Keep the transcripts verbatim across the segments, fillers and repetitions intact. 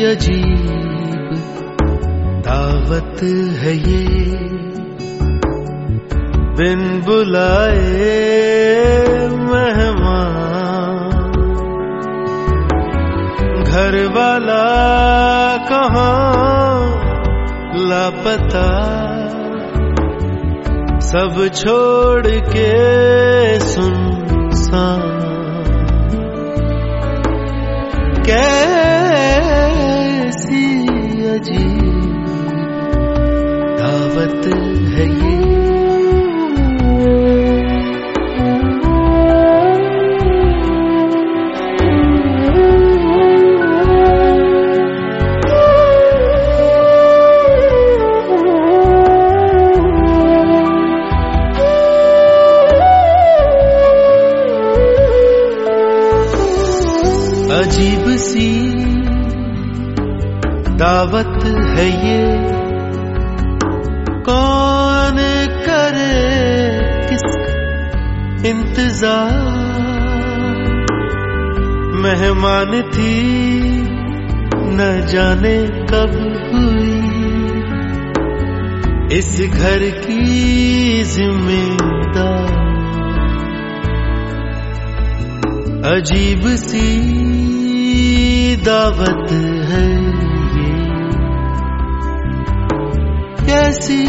अजीब दावत है ये, बिन बुलाए मेहमान। घर वाला कहाँ लापता, सब छोड़ के सुनसान। कैसी अजीब दावत है ये। अजीब सी दावत है ये, कौन करे किसका इंतजार। मेहमान थी न जाने कब हुई, इस घर की जिम्मेदार। अजीब सी दावत है ये, कैसी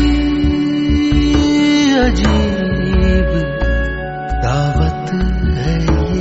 अजीब दावत है ये।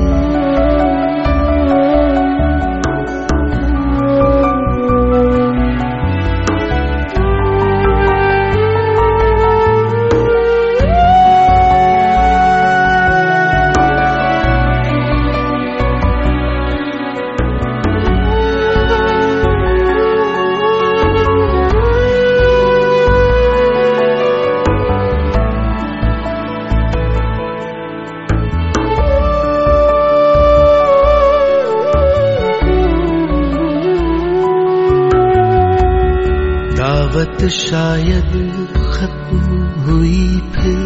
दावत शायद खत्म हुई फिर,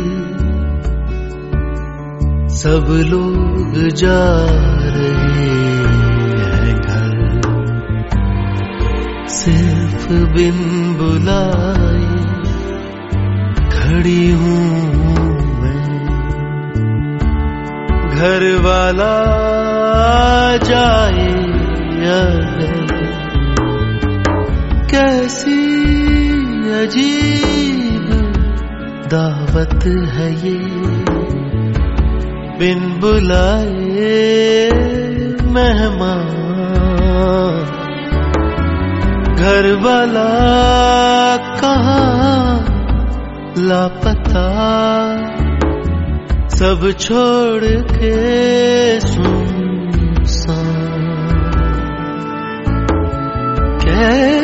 सब लोग जा रहे हैं घर। सिर्फ बिन बुलाए खड़ी हूँ मैं, घर वाला जाए अगर। कैसी अजीब दावत है ये, बिन बुलाए मेहमान। घर वाला कहाँ लापता, सब छोड़ के सुनसान।